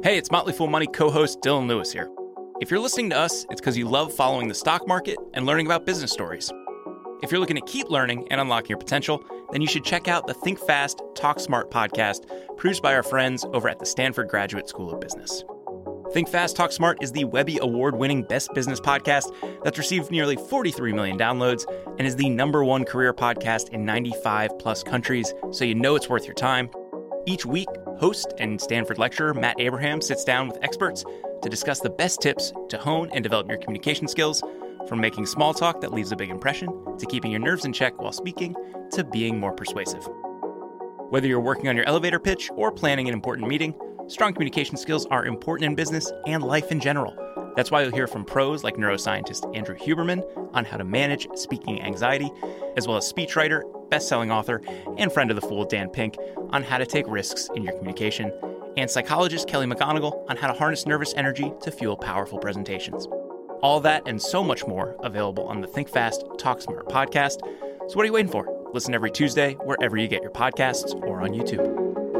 Hey, it's Motley Fool Money co-host Dylan Lewis here. If you're listening to us, it's because you love following the stock market and learning about business stories. If you're looking to keep learning and unlocking your potential, then you should check out the Think Fast, Talk Smart podcast produced by our friends over at the Stanford Graduate School of Business. Think Fast, Talk Smart is the Webby Award-winning best business podcast that's received nearly 43 million downloads and is the #1 career podcast in 95 plus countries, so you know it's worth your time. Each week, host and Stanford lecturer Matt Abraham sits down with experts to discuss the best tips to hone and develop your communication skills, from making small talk that leaves a big impression, to keeping your nerves in check while speaking, to being more persuasive. Whether you're working on your elevator pitch or planning an important meeting, strong communication skills are important in business and life in general. That's why you'll hear from pros like neuroscientist Andrew Huberman on how to manage speaking anxiety, as well as speechwriter, best-selling author, and friend of the Fool Dan Pink on how to take risks in your communication, and psychologist Kelly McGonigal on how to harness nervous energy to fuel powerful presentations. All that and so much more available on the Think Fast, Talk Smart podcast. So what are you waiting for? Listen every Tuesday wherever you get your podcasts or on YouTube.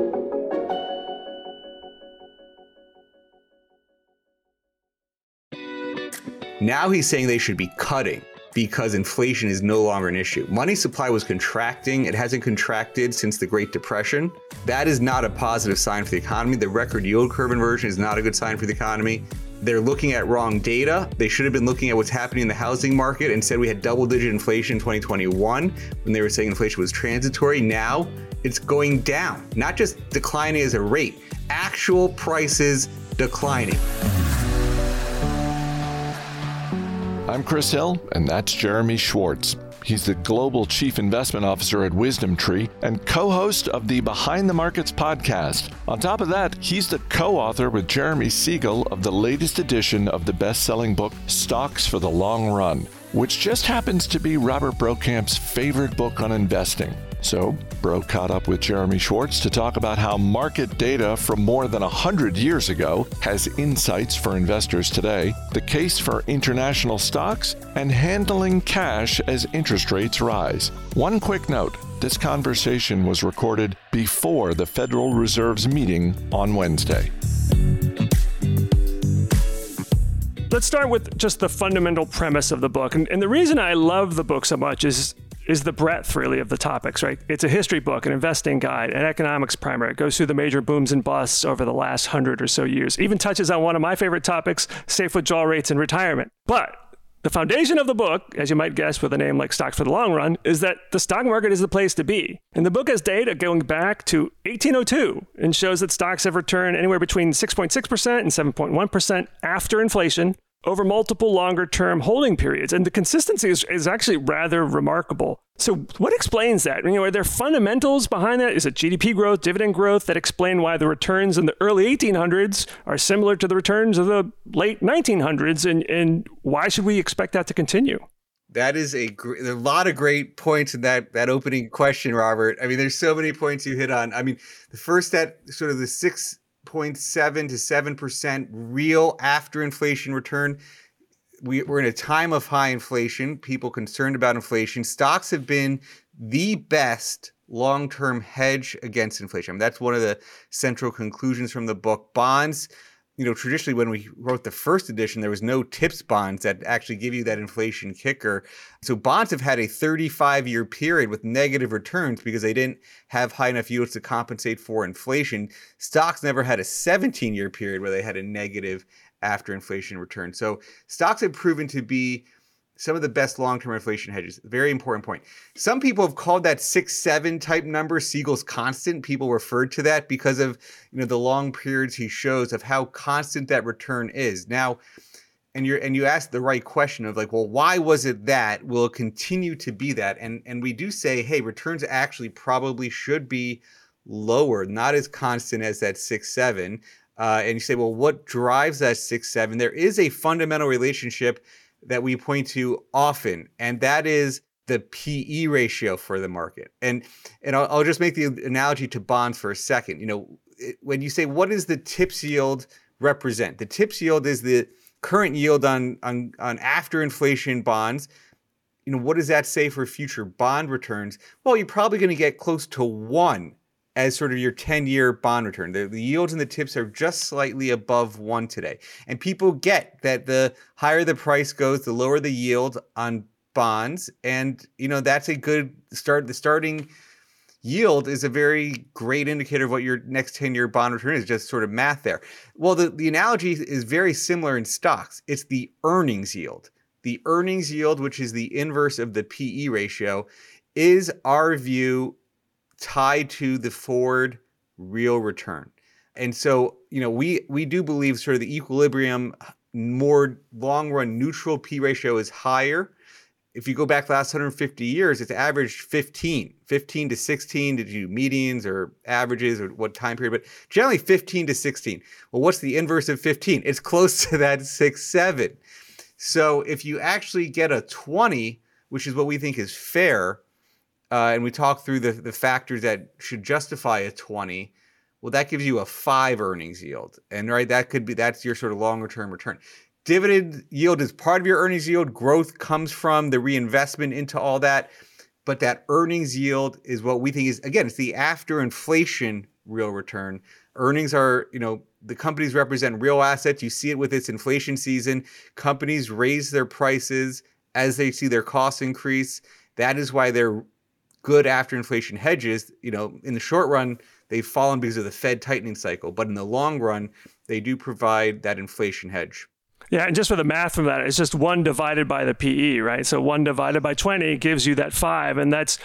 Now he's saying they should be cutting because inflation is no longer an issue. Money supply was contracting. It hasn't contracted since the Great Depression. That is not a positive sign for the economy. The record yield curve inversion is not a good sign for the economy. They're looking at wrong data. They should have been looking at what's happening in the housing market. Instead, we had double-digit inflation in 2021 when they were saying inflation was transitory. Now it's going down, not just declining as a rate, actual prices declining. I'm Chris Hill, and that's Jeremy Schwartz. He's the Global Chief Investment Officer at WisdomTree and co-host of the Behind the Markets podcast. On top of that, he's the co-author with Jeremy Siegel of the latest edition of the best-selling book, Stocks for the Long Run, which just happens to be Robert Brokamp's favorite book on investing. So, Bro caught up with Jeremy Schwartz to talk about how market data from more than 100 years ago has insights for investors today, the case for international stocks, and handling cash as interest rates rise. One quick note, this conversation was recorded before the Federal Reserve's meeting on Wednesday. Let's start with just the fundamental premise of the book. And the reason I love the book so much is the breadth, really, of the topics, right? It's a history book, an investing guide, an economics primer. It goes through the major booms and busts over the last 100 or so years. Even touches on one of my favorite topics, safe withdrawal rates and retirement. But the foundation of the book, as you might guess with a name like Stocks for the Long Run, is that the stock market is the place to be. And the book has data going back to 1802 and shows that stocks have returned anywhere between 6.6% and 7.1% after inflation over multiple longer-term holding periods. And the consistency is actually rather remarkable. So what explains that? Are there fundamentals behind that? Is it GDP growth, dividend growth that explain why the returns in the early 1800s are similar to the returns of the late 1900s? And why should we expect that to continue? That is a lot of great points in that opening question, Robert. I mean, there's so many points you hit on. I mean, the first, that sort of the 6.7 to 7% real after inflation return. We're in a time of high inflation, people concerned about inflation. Stocks have been the best long-term hedge against inflation. I mean, that's one of the central conclusions from the book. Bonds, traditionally when we wrote the first edition, there was no TIPS bonds that actually give you that inflation kicker. So bonds have had a 35-year period with negative returns because they didn't have high enough yields to compensate for inflation. Stocks never had a 17-year period where they had a negative after inflation return. So stocks have proven to be some of the best long-term inflation hedges. Very important point. Some people have called that 6-7 type number Siegel's constant. People referred to that because of the long periods he shows of how constant that return is. Now, and you asked the right question of why was it that? Will it continue to be that? And we do say, hey, returns actually probably should be lower, not as constant as that 6-7. And you say, well, what drives that 6-7? There is a fundamental relationship that we point to often, and that is the PE ratio for the market. And I'll just make the analogy to bonds for a second. When you say, what does the TIPS yield represent? The TIPS yield is the current yield on after inflation bonds. What does that say for future bond returns? Well, you're probably going to get close to 1 as sort of your 10-year bond return. The yields and the tips are just slightly above 1 today. And people get that the higher the price goes, the lower the yield on bonds. And, that's a good start. The starting yield is a very great indicator of what your next 10-year bond return is, just sort of math there. Well, the analogy is very similar in stocks. It's the earnings yield. The earnings yield, which is the inverse of the PE ratio, is our view tied to the forward real return. And so, we do believe sort of the equilibrium, more long run neutral P ratio is higher. If you go back the last 150 years, it's averaged 15 to 16 to do medians or averages or what time period, but generally 15 to 16. Well, what's the inverse of 15? It's close to that 6, 7. So if you actually get a 20, which is what we think is fair, and we talk through the factors that should justify a 20, well, that gives you a 5 earnings yield. And right, that's your sort of longer term return. Dividend yield is part of your earnings yield. Growth comes from the reinvestment into all that. But that earnings yield is what we think is, again, it's the after inflation real return. Earnings are, the companies represent real assets. You see it with this inflation season. Companies raise their prices as they see their costs increase. That is why they're good after inflation hedges. In the short run, they've fallen because of the Fed tightening cycle. But in the long run, they do provide that inflation hedge. Yeah, and just for the math from that, it's just 1 divided by the PE, right? So 1 divided by 20 gives you that 5, and that's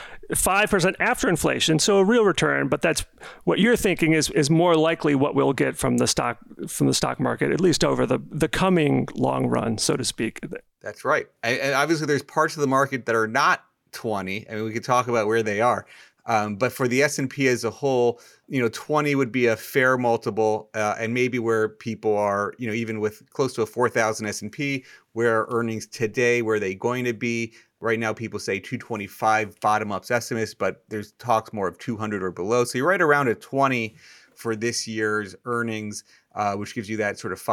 5% after inflation, so a real return. But that's what you're thinking is more likely what we'll get from the stock market, at least over the coming long run, so to speak. That's right. And obviously, there's parts of the market that are not 20. I mean, we could talk about where they are. But for the S&P as a whole, 20 would be a fair multiple, and maybe where people are, even with close to a 4,000 S&P, where earnings today, where are they going to be? Right now, people say 225 bottom-up estimates, but there's talks more of 200 or below. So you're right around a 20 for this year's earnings, which gives you that sort of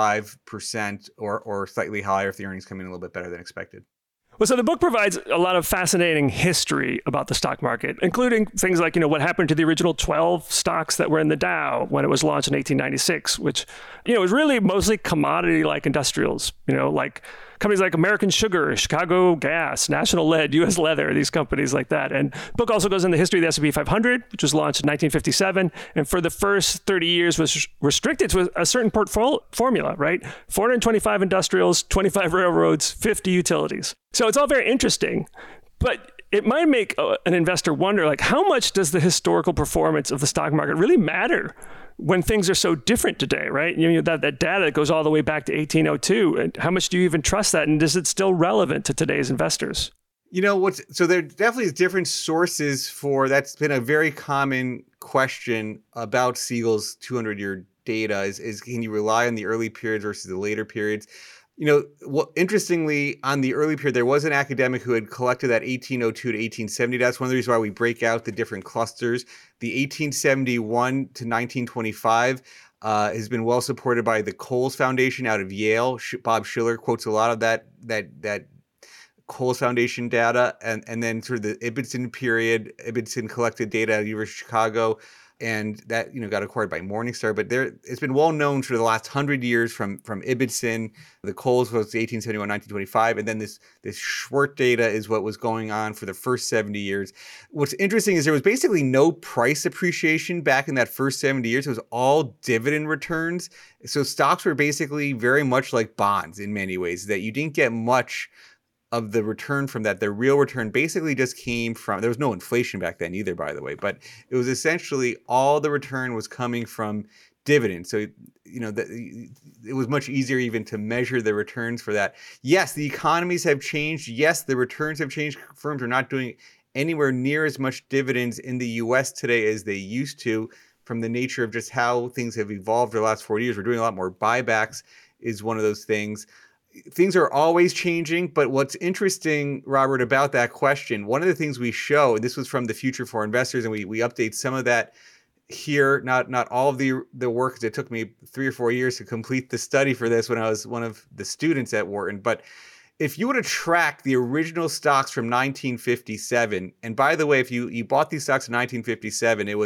5% or slightly higher if the earnings come in a little bit better than expected. Well, so the book provides a lot of fascinating history about the stock market, including things like, what happened to the original 12 stocks that were in the Dow when it was launched in 1896, which, was really mostly commodity-like industrials, like companies like American Sugar, Chicago Gas, National Lead, U.S. Leather, these companies like that. And the book also goes into the history of the S&P 500, which was launched in 1957, and for the first 30 years was restricted to a certain formula, right? 425 industrials, 25 railroads, 50 utilities. So it's all very interesting, but it might make an investor wonder, how much does the historical performance of the stock market really matter when things are so different today, right? That data that goes all the way back to 1802, and how much do you even trust that? And is it still relevant to today's investors? So there definitely is different sources for, that's been a very common question about Siegel's 200-year data is can you rely on the early periods versus the later periods? Interestingly, on the early period, there was an academic who had collected that 1802 to 1870. That's one of the reasons why we break out the different clusters. The 1871 to 1925 has been well supported by the Coles Foundation out of Yale. Bob Shiller quotes a lot of that Coles Foundation data, and then sort of the Ibbotson period. Ibbotson collected data at the University of Chicago, and that got acquired by Morningstar. But it's been well known for the last 100 years from Ibbotson. The Coles was 1871, 1925, and then this Schwartz data is what was going on for the first 70 years. What's interesting is there was basically no price appreciation back in that first 70 years. It was all dividend returns. So stocks were basically very much like bonds in many ways, that you didn't get much of the return from that. The real return basically just came from, there was no inflation back then either, by the way, but it was essentially all the return was coming from dividends. So, it was much easier even to measure the returns for that. Yes, the economies have changed. Yes, the returns have changed. Firms are not doing anywhere near as much dividends in the US today as they used to, from the nature of just how things have evolved over the last 40 years. We're doing a lot more buybacks is one of those things. Things are always changing, but what's interesting, Robert, about that question, one of the things we show, and this was from the Future for Investors, and we update some of that here, not all of the work, because it took me 3 or 4 years to complete the study for this when I was one of the students at Wharton. But if you were to track the original stocks from 1957, and by the way, if you bought these stocks in 1957, it was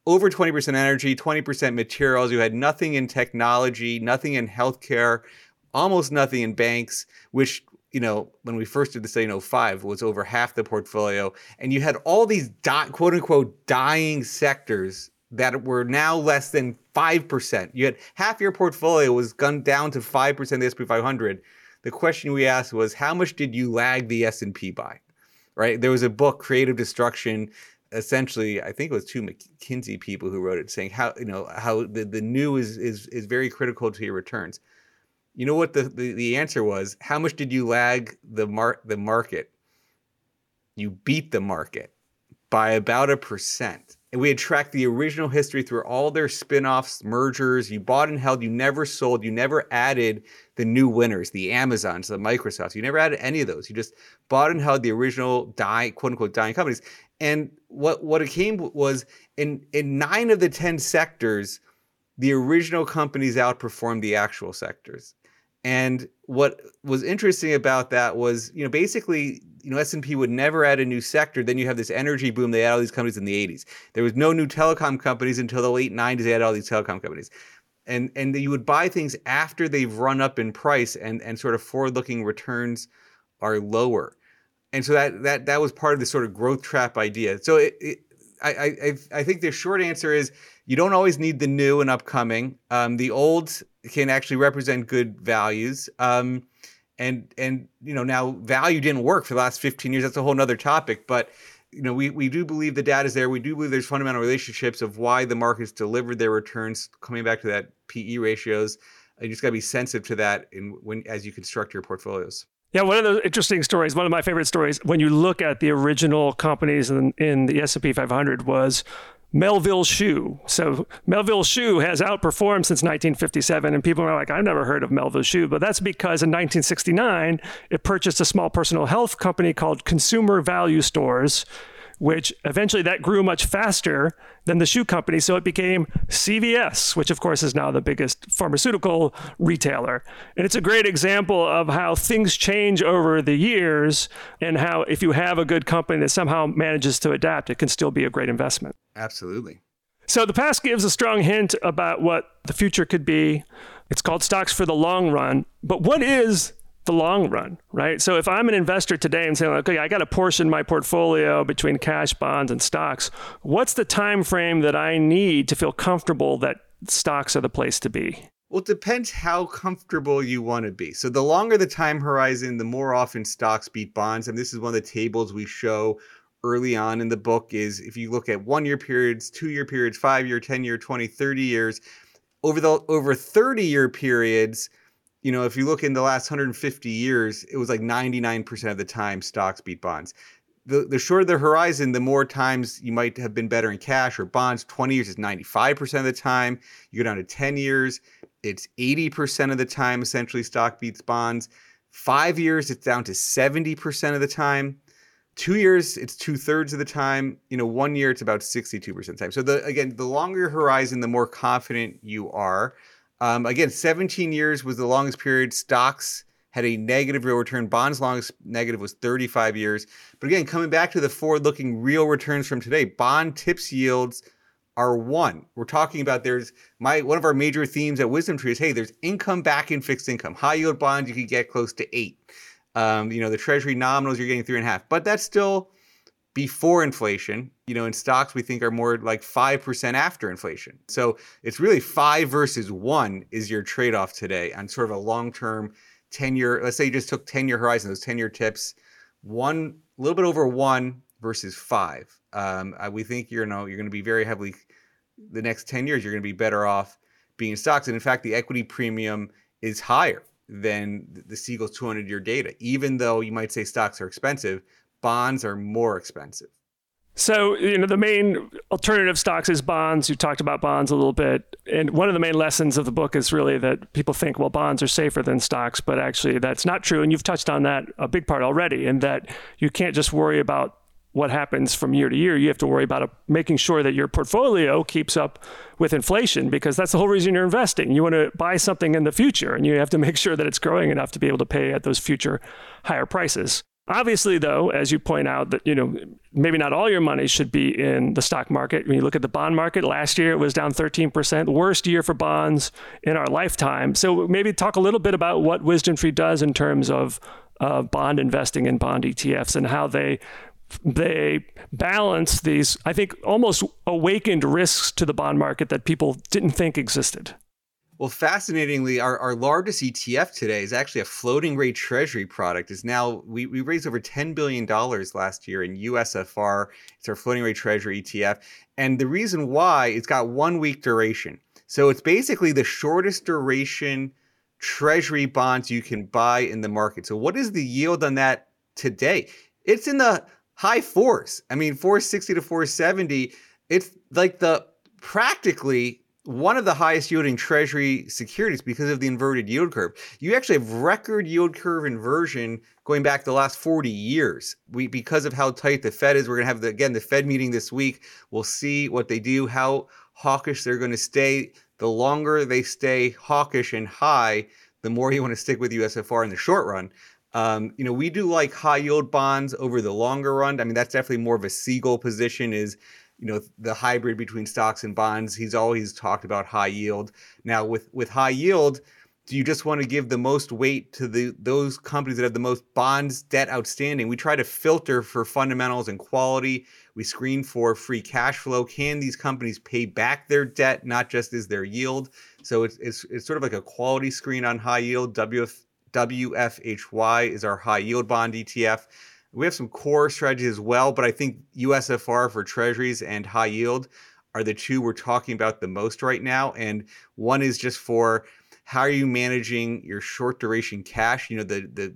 over 20% energy, 20% materials. You had nothing in technology, nothing in healthcare, almost nothing in banks, which, when we first did the study in 2005, was over half the portfolio. And you had all these quote unquote dying sectors that were now less than 5%. You had half your portfolio was gone down to 5% of the S&P 500. The question we asked was, how much did you lag the S&P by? Right? There was a book, Creative Destruction. Essentially, I think it was two McKinsey people who wrote it, saying how the new is very critical to your returns. You know what the answer was? How much did you lag the market? You beat the market by about 1%. And we had tracked the original history through all their spin-offs, mergers. You bought and held, you never sold, you never added the new winners, the Amazons, the Microsofts. You never added any of those. You just bought and held the original quote unquote dying companies. And what it came was in 9 of the 10 sectors, the original companies outperformed the actual sectors. And what was interesting about that was, basically, S&P would never add a new sector. Then you have this energy boom. They had all these companies in the 80s. There was no new telecom companies until the late 90s. They had all these telecom companies. And you would buy things after they've run up in price and sort of forward-looking returns are lower. And so that was part of the sort of growth trap idea. So I think the short answer is you don't always need the new and upcoming. The old can actually represent good values. And now value didn't work for the last 15 years. That's a whole nother topic. But we do believe the data is there. We do believe there's fundamental relationships of why the markets delivered their returns. Coming back to that PE ratios, you just got to be sensitive to that as you construct your portfolios. Yeah, one of the interesting stories, one of my favorite stories, when you look at the original companies in the S&P 500 was Melville Shoe. So Melville Shoe has outperformed since 1957, and people are like, I've never heard of Melville Shoe, but that's because in 1969, it purchased a small personal health company called Consumer Value Stores, which eventually that grew much faster than the shoe company. So it became CVS, which of course is now the biggest pharmaceutical retailer. And it's a great example of how things change over the years and how if you have a good company that somehow manages to adapt, it can still be a great investment. Absolutely. So the past gives a strong hint about what the future could be. It's called stocks for the long run. But what is the long run, right? So if I'm an investor today and saying, okay, I got to portion my portfolio between cash, bonds, and stocks, what's the time frame that I need to feel comfortable that stocks are the place to be? Well, it depends how comfortable you want to be. So the longer the time horizon, the more often stocks beat bonds. And this is one of the tables we show early on in the book is if you look at 1-year periods, 2-year periods, 5-year, 10-year, 20, 30 years, over 30-year periods, if you look in the last 150 years, it was like 99% of the time stocks beat bonds. The shorter the horizon, the more times you might have been better in cash or bonds. 20 years is 95% of the time. You go down to 10 years, it's 80% of the time, essentially, stock beats bonds. 5 years, it's down to 70% of the time. 2 years, it's 2/3 of the time. 1 year, it's about 62% of the time. So the longer your horizon, the more confident you are. Again, 17 years was the longest period. Stocks had a negative real return. Bonds' longest negative was 35 years. But again, coming back to the forward-looking real returns from today, bond TIPS yields are 1. We're talking about one of our major themes at WisdomTree is, hey, there's income back in fixed income. High yield bonds, you could get close to 8. The Treasury nominals, you're getting 3.5. But that's still before inflation. In stocks, we think are more like 5% after inflation. So it's really 5 versus 1 is your trade-off today on sort of a long-term 10-year, let's say you just took 10-year horizon, those 10-year tips, a little bit over 1 versus 5. We think you're going to be very heavily, the next 10 years, you're going to be better off being in stocks. And in fact, the equity premium is higher than the Siegel's 200-year data. Even though you might say stocks are expensive, bonds are more expensive. So, the main alternative stocks is bonds. You talked about bonds a little bit. And one of the main lessons of the book is really that people think, well, bonds are safer than stocks, but actually that's not true. And you've touched on that a big part already, in that you can't just worry about what happens from year to year. You have to worry about making sure that your portfolio keeps up with inflation, because that's the whole reason you're investing. You want to buy something in the future, and you have to make sure that it's growing enough to be able to pay at those future higher prices. Obviously, though, as you point out, that maybe not all your money should be in the stock market. When you look at the bond market, last year it was down 13%, worst year for bonds in our lifetime. So maybe talk a little bit about what WisdomTree does in terms of bond investing in bond ETFs and how they balance these, I think, almost awakened risks to the bond market that people didn't think existed. Well, fascinatingly, our largest ETF today is actually a floating rate treasury product. We raised over $10 billion last year in USFR. It's our floating rate treasury ETF. And the reason why, it's got 1 week duration. So it's basically the shortest duration treasury bonds you can buy in the market. So what is the yield on that today? It's in the high fours. I mean, 460 to 470. It's like practically one of the highest yielding treasury securities because of the inverted yield curve. You actually have record yield curve inversion going back the last 40 years. Because of how tight the Fed is, we're going to have the Fed meeting this week. We'll see what they do, how hawkish they're going to stay. The longer they stay hawkish and high, the more you want to stick with USFR in the short run. We do like high yield bonds over the longer run. I mean, that's definitely more of a Siegel position, is the hybrid between stocks and bonds. He's always talked about high yield. Now with high yield, do you just want to give the most weight to those companies that have the most bonds debt outstanding? We try to filter for fundamentals and quality. We screen for free cash flow. Can these companies pay back their debt, not just is their yield? So it's sort of like a quality screen on high yield. WFHY is our high yield bond ETF. We have some core strategies as well, but I think USFR for treasuries and high yield are the two we're talking about the most right now. And one is just for how are you managing your short duration cash? The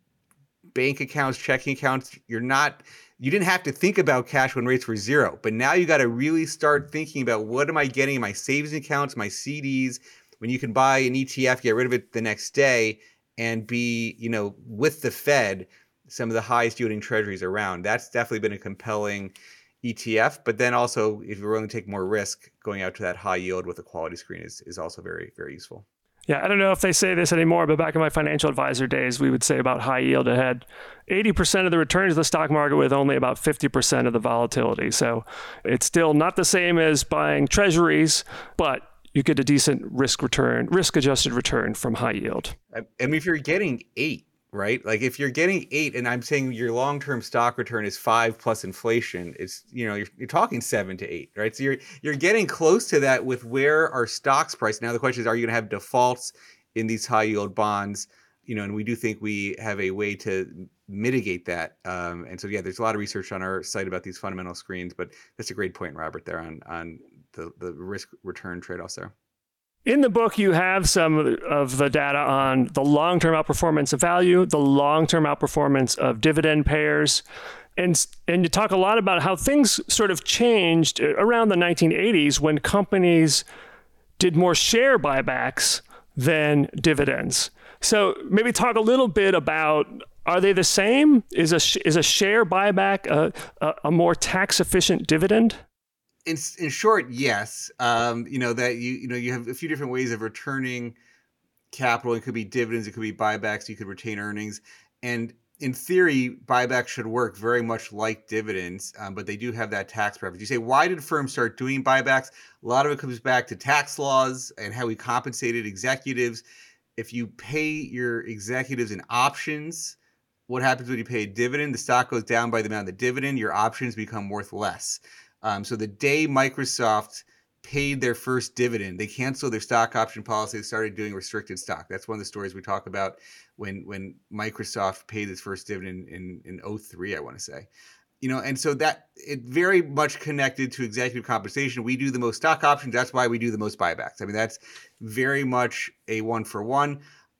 bank accounts, checking accounts, you didn't have to think about cash when rates were zero, but now you got to really start thinking about what am I getting in my savings accounts, my CDs, when you can buy an ETF, get rid of it the next day and be, with the Fed, some of the highest yielding treasuries around. That's definitely been a compelling ETF. But then also, if you're willing to take more risk, going out to that high yield with a quality screen is also very, very useful. Yeah, I don't know if they say this anymore, but back in my financial advisor days, we would say about high yield, it had 80% of the returns of the stock market with only about 50% of the volatility. So it's still not the same as buying treasuries, but you get a decent risk-adjusted return from high yield. I mean, if you're getting 8, right? Like if you're getting 8, and I'm saying your long-term stock return is 5 plus inflation, it's you're talking 7 to 8, right? So you're getting close to that with where our stocks price. Now the question is, are you going to have defaults in these high yield bonds? And we do think we have a way to mitigate that. And so there's a lot of research on our site about these fundamental screens. But that's a great point, Robert, there on the risk return trade-offs there. In the book, you have some of the data on the long-term outperformance of value, the long-term outperformance of dividend payers, and you talk a lot about how things sort of changed around the 1980s when companies did more share buybacks than dividends. So maybe talk a little bit about, are they the same? Is a share buyback a more tax-efficient dividend? In short, yes. That you have a few different ways of returning capital. It could be dividends, it could be buybacks. You could retain earnings, and in theory, buybacks should work very much like dividends. But they do have that tax preference. You say, why did firms start doing buybacks? A lot of it comes back to tax laws and how we compensated executives. If you pay your executives in options, what happens when you pay a dividend? The stock goes down by the amount of the dividend. Your options become worth less. So the day Microsoft paid their first dividend, they canceled their stock option policy. They started doing restricted stock. That's one of the stories we talk about when Microsoft paid its first dividend in 2003, I want to say. And so that it very much connected to executive compensation. We do the most stock options. That's why we do the most buybacks. I mean, that's very much a 1-for-1.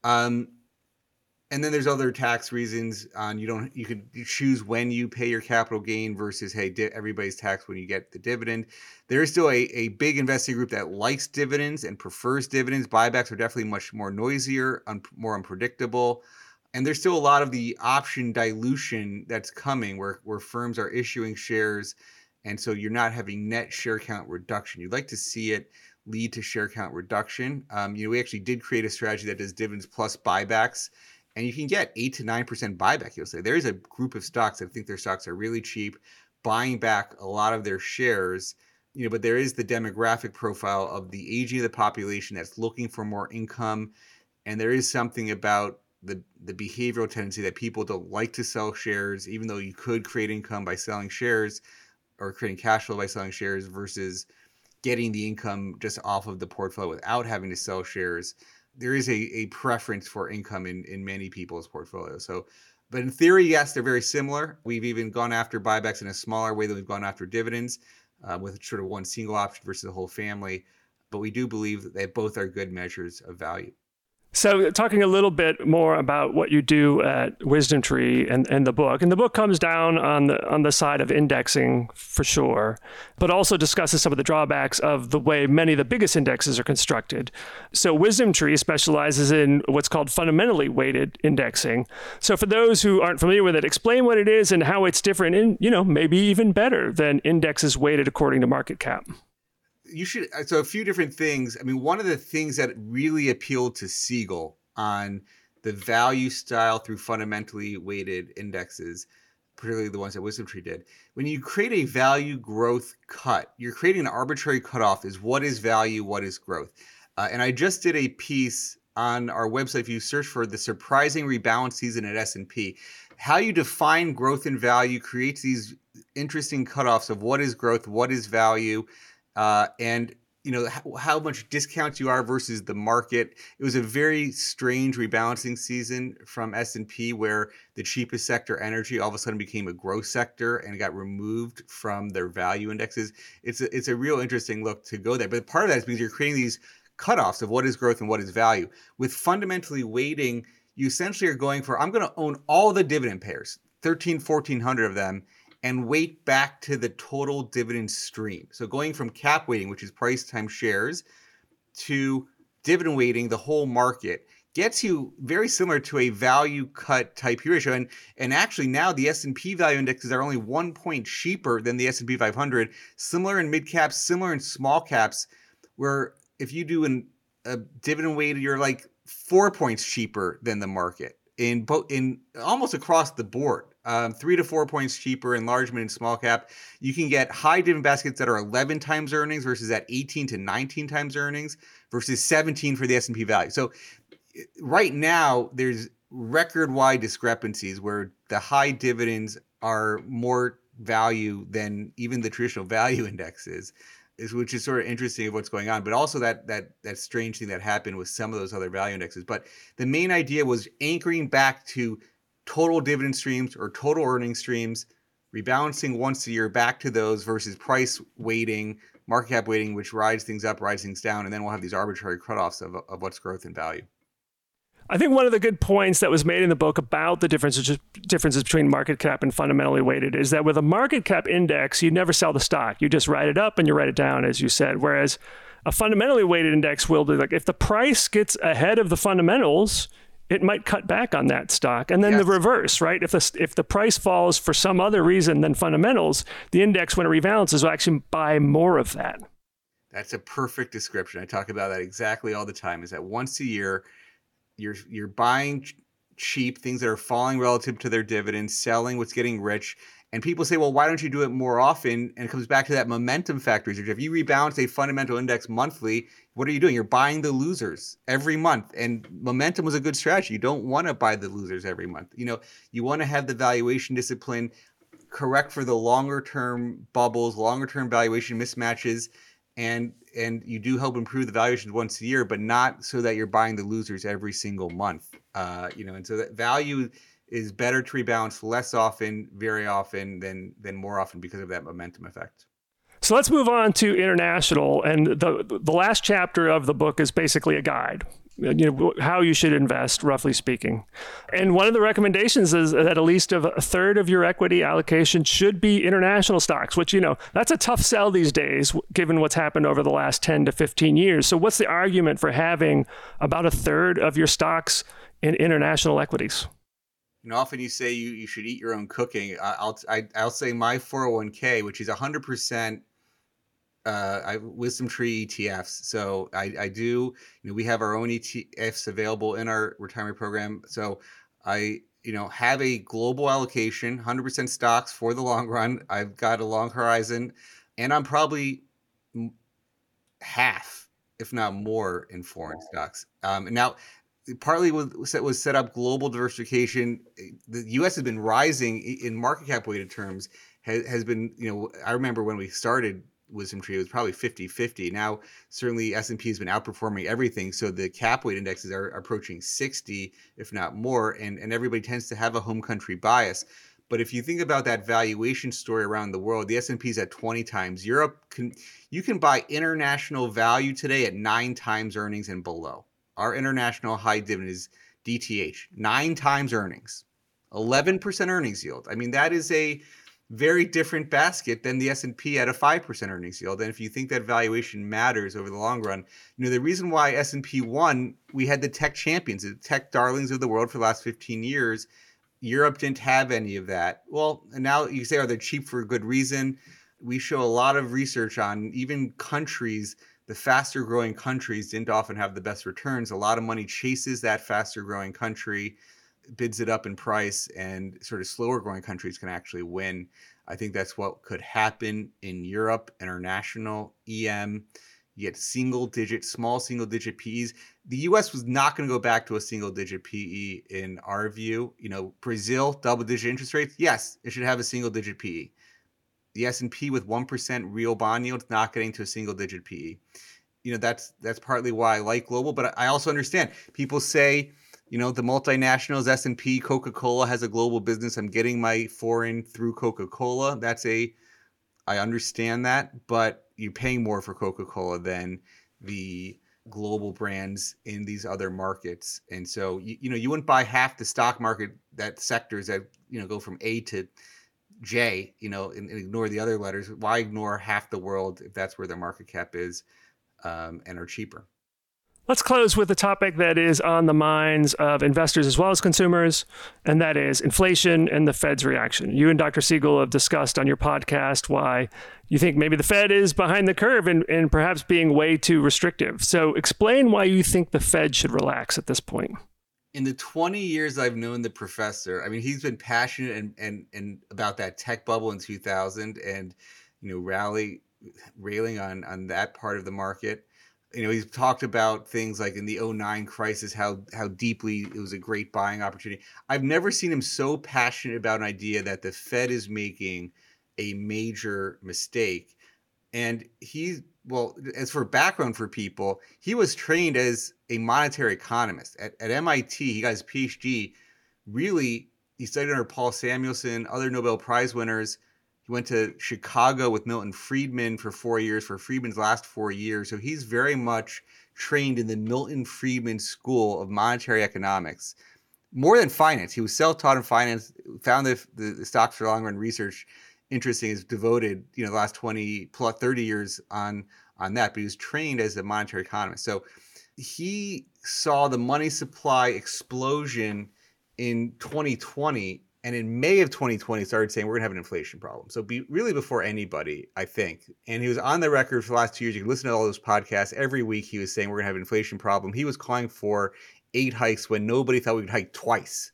And then there's other tax reasons on you could choose when you pay your capital gain versus, hey, everybody's taxed when you get the dividend. There is still a big investing group that likes dividends and prefers dividends. Buybacks are definitely much more noisier, more unpredictable. And there's still a lot of the option dilution that's coming where firms are issuing shares. And so you're not having net share count reduction. You'd like to see it lead to share count reduction. We actually did create a strategy that does dividends plus buybacks. and you can get 8 to 9% buyback. You'll say there is a group of stocks that think their stocks are really cheap, buying back a lot of their shares. But there is the demographic profile of the aging of the population that's looking for more income, and there is something about the behavioral tendency that people don't like to sell shares, even though you could create income by selling shares or creating cash flow by selling shares versus getting the income just off of the portfolio without having to sell shares. There is a preference for income in many people's portfolios. But in theory, yes, they're very similar. We've even gone after buybacks in a smaller way than we've gone after dividends, with sort of one single option versus the whole family. But we do believe that both are good measures of value. So talking a little bit more about what you do at WisdomTree and the book. And the book comes down on the side of indexing for sure, but also discusses some of the drawbacks of the way many of the biggest indexes are constructed. So WisdomTree specializes in what's called fundamentally weighted indexing. So for those who aren't familiar with it, explain what it is and how it's different and, maybe even better than indexes weighted according to market cap. So a few different things. I mean, one of the things that really appealed to Siegel on the value style through fundamentally weighted indexes, particularly the ones that WisdomTree did, when you create a value growth cut, you're creating an arbitrary cutoff is what is value, what is growth. And I just did a piece on our website. If you search for the surprising rebalance season at S&P, how you define growth and value creates these interesting cutoffs of what is growth, what is value, and how much discount you are versus the market. It was a very strange rebalancing season from S&P, where the cheapest sector, energy, all of a sudden became a growth sector and got removed from their value indexes. It's a real interesting look to go there. But part of that is because you're creating these cutoffs of what is growth and what is value. With fundamentally weighting, you essentially are going for, I'm going to own all the dividend payers, 1,400 of them, and weight back to the total dividend stream. So going from cap weighting, which is price times shares, to dividend weighting, the whole market, gets you very similar to a value cut type ratio. And actually now the S&P value indexes are only 1 point cheaper than the S&P 500, similar in mid caps, similar in small caps, where if you do a dividend weighted, you're like 4 points cheaper than the market in almost across the board. 3 to 4 points cheaper in large, mid, and small cap. You can get high dividend baskets that are 11 times earnings versus at 18 to 19 times earnings versus 17 for the S&P value. So right now, there's record-wide discrepancies where the high dividends are more value than even the traditional value indexes, which is sort of interesting of what's going on. But also that strange thing that happened with some of those other value indexes. But the main idea was anchoring back to total dividend streams or total earning streams, rebalancing once a year back to those versus price weighting, market cap weighting, which rides things up, rides things down, and then we'll have these arbitrary cutoffs of what's growth and value. I think one of the good points that was made in the book about the differences between market cap and fundamentally weighted is that with a market cap index, you never sell the stock. You just write it up and you write it down, as you said. Whereas a fundamentally weighted index will be like, if the price gets ahead of the fundamentals, it might cut back on that stock. And then the reverse, right? If the price falls for some other reason than fundamentals, the index, when it rebalances, will actually buy more of that. That's a perfect description. I talk about that exactly all the time, is that once a year, you're buying cheap things that are falling relative to their dividends, selling what's getting rich. And people say, well, why don't you do it more often? And it comes back to that momentum factor. If you rebalance a fundamental index monthly, what are you doing? You're buying the losers every month. And momentum was a good strategy. You don't want to buy the losers every month. You want to have the valuation discipline correct for the longer term bubbles, longer term valuation mismatches. And you do help improve the valuations once a year, but not so that you're buying the losers every single month. And so that value is better to rebalance less often, very often than more often because of that momentum effect. So let's move on to international. And the last chapter of the book is basically a guide, how you should invest, roughly speaking. And one of the recommendations is that at least a third of your equity allocation should be international stocks, which, that's a tough sell these days, given what's happened over the last 10 to 15 years. So what's the argument for having about a third of your stocks in international equities? Often you say you should eat your own cooking. I'll say my 401k, which is 100% WisdomTree ETFs. So I do, we have our own ETFs available in our retirement program. So I, have a global allocation, 100% stocks for the long run. I've got a long horizon, and I'm probably half, if not more, in foreign stocks. Now, partly was set up global diversification. The U.S. has been rising in market cap weighted terms. Has been, I remember when we started WisdomTree, it was probably 50-50. Now, certainly S&P has been outperforming everything. So the cap weight indexes are approaching 60, if not more. And everybody tends to have a home country bias. But if you think about that valuation story around the world, the S&P is at 20 times. You can buy international value today at 9 times earnings and below. Our international high dividend is DTH, 9 times earnings, 11% earnings yield. I mean, that is a very different basket than the S&P at a 5% earnings yield. And if you think that valuation matters over the long run, the reason why S&P won, we had the tech champions, the tech darlings of the world for the last 15 years. Europe didn't have any of that. Well, and now you say, are they cheap for a good reason? We show a lot of research on even countries. The faster growing countries didn't often have the best returns. A lot of money chases that faster growing country, bids it up in price, and sort of slower growing countries can actually win. I think that's what could happen in Europe, international, EM. You get small single digit PEs. The US was not going to go back to a single digit PE in our view. Brazil, double digit interest rates. Yes, it should have a single digit PE. The S&P with 1% real bond yield, not getting to a single digit PE. That's partly why I like global, but I also understand people say, the multinationals, S&P, Coca-Cola has a global business. I'm getting my foreign through Coca-Cola. I understand that, but you're paying more for Coca-Cola than the global brands in these other markets. And so, you wouldn't buy half the stock market, that sectors that, go from A to J, and ignore the other letters. Why ignore half the world if that's where their market cap is, and are cheaper? Let's close with a topic that is on the minds of investors as well as consumers, and that is inflation and the Fed's reaction. You and Dr. Siegel have discussed on your podcast why you think maybe the Fed is behind the curve and perhaps being way too restrictive. So explain why you think the Fed should relax at this point. In the 20 years I've known the professor, I mean, he's been passionate and about that tech bubble in 2000 and, railing on that part of the market. He's talked about things like in the 2009 crisis, how deeply it was a great buying opportunity. I've never seen him so passionate about an idea that the Fed is making a major mistake. And as for background for people, he was trained as a monetary economist at MIT. He got his PhD. Really, he studied under Paul Samuelson, other Nobel Prize winners. He went to Chicago with Milton Friedman for 4 years, for Friedman's last 4 years. So he's very much trained in the Milton Friedman School of Monetary Economics. More than finance. He was self-taught in finance, found the stocks for long run research interesting, is devoted, the last 20 plus 30 years on that, but he was trained as a monetary economist. So he saw the money supply explosion in 2020. And in May of 2020, started saying we're going to have an inflation problem. So really before anybody, I think. And he was on the record for the last 2 years. You can listen to all those podcasts. Every week he was saying we're going to have an inflation problem. He was calling for 8 hikes when nobody thought we would hike twice,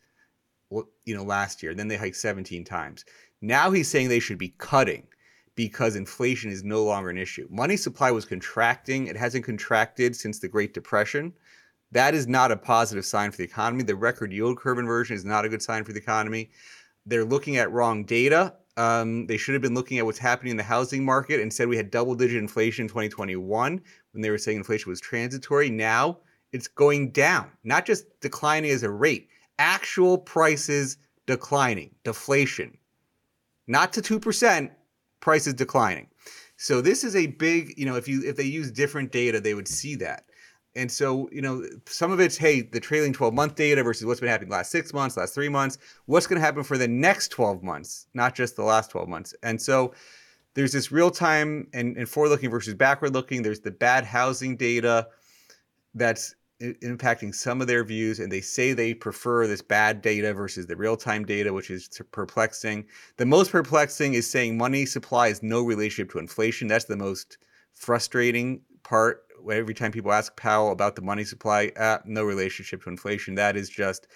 last year. Then they hiked 17 times. Now he's saying they should be cutting because inflation is no longer an issue. Money supply was contracting. It hasn't contracted since the Great Depression. That is not a positive sign for the economy. The record yield curve inversion is not a good sign for the economy. They're looking at wrong data. They should have been looking at what's happening in the housing market and said we had double-digit inflation in 2021 when they were saying inflation was transitory. Now it's going down, not just declining as a rate. Actual prices declining, deflation. Not to 2%, prices declining. So this is a big, if they use different data, they would see that. And so, some of it's, the trailing 12-month data versus what's been happening the last 6 months, last 3 months, what's going to happen for the next 12 months, not just the last 12 months. And so there's this real time and forward-looking versus backward-looking. There's the bad housing data that's impacting some of their views, and they say they prefer this bad data versus the real-time data, which is perplexing. The most perplexing is saying money supply has no relationship to inflation. That's the most frustrating part. Every time people ask Powell about the money supply, no relationship to inflation. That is just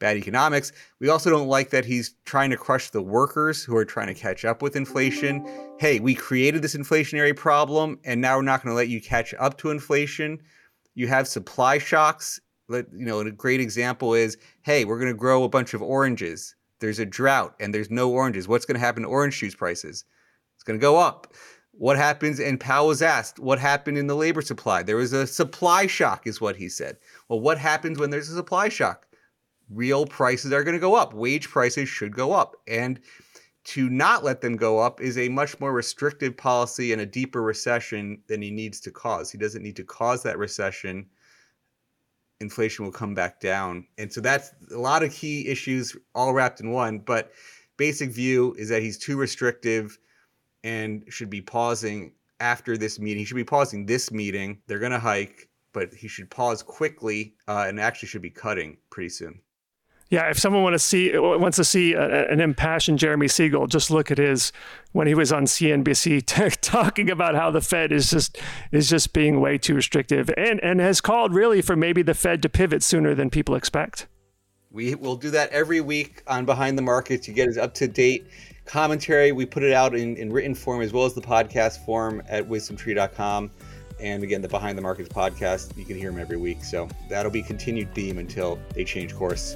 bad economics. We also don't like that he's trying to crush the workers who are trying to catch up with inflation. Hey, we created this inflationary problem, and now we're not going to let you catch up to inflation. You have supply shocks. And a great example is, hey, we're going to grow a bunch of oranges. There's a drought and there's no oranges. What's going to happen to orange juice prices? It's going to go up. What happens? And Powell was asked, what happened in the labor supply? There was a supply shock, is what he said. Well, what happens when there's a supply shock? Real prices are going to go up. Wage prices should go up. And to not let them go up is a much more restrictive policy and a deeper recession than he needs to cause. He doesn't need to cause that recession. Inflation will come back down. And so that's a lot of key issues all wrapped in one. But basic view is that he's too restrictive and should be pausing after this meeting. He should be pausing this meeting. They're going to hike, but he should pause quickly and actually should be cutting pretty soon. Yeah, if someone wants to see an impassioned Jeremy Siegel, just look at when he was on CNBC talking about how the Fed is just being way too restrictive and has called really for maybe the Fed to pivot sooner than people expect. We will do that every week on Behind the Markets. You get his up-to-date commentary. We put it out in written form as well as the podcast form at wisdomtree.com. And again, the Behind the Markets podcast, you can hear them every week. So that'll be continued theme until they change course.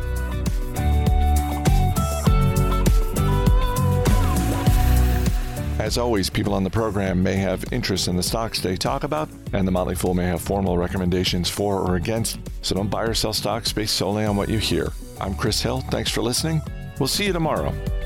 As always, people on the program may have interest in the stocks they talk about, and the Motley Fool may have formal recommendations for or against, so don't buy or sell stocks based solely on what you hear. I'm Chris Hill. Thanks for listening. We'll see you tomorrow.